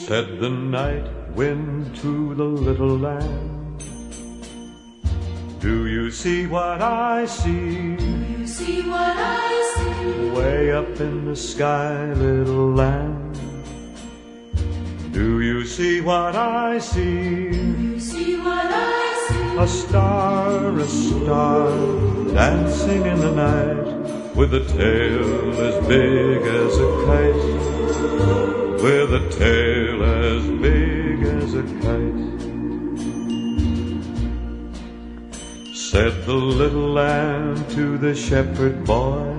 Said the night wind to the little lamb, do you see what I see? Do you see what I see? Way up in the sky, little lamb, do you see what I see? Do you see what I see? A star, dancing in the night, with a tail as big as a kite, with a tail as big as a kite. Said the little lamb to the shepherd boy,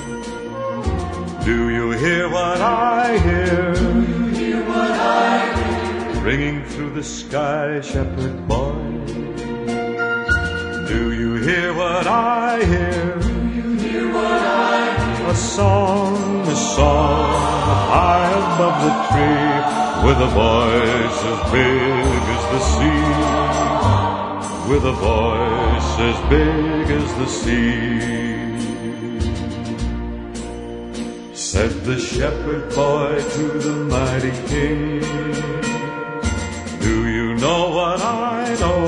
do you hear what I hear? Do you hear what I hear? Ringing through the sky, shepherd boy, do you hear what I hear? Do you hear what I hear? A song high above the tree, with a voice as big as the sea, with a voice as big as the sea. Said the shepherd boy to the mighty king, do you know what I know?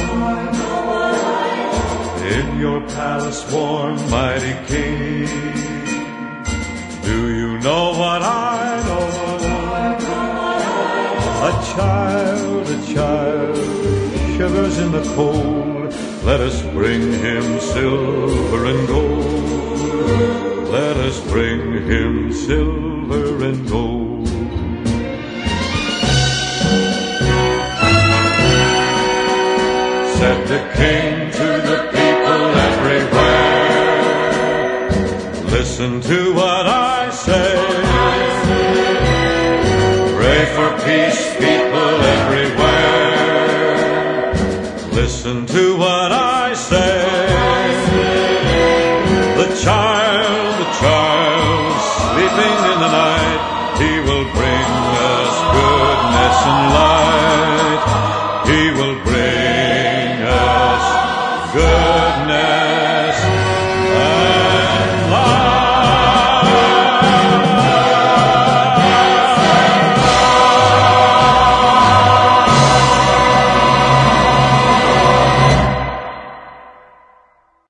In your palace warm, mighty king, do you know what I know? A child shivers in the cold. Let us bring him silver and gold. Let us bring him silver and gold. Said the king to the people everywhere, listen to what I say. Pray for peace, people everywhere. Listen to what I say.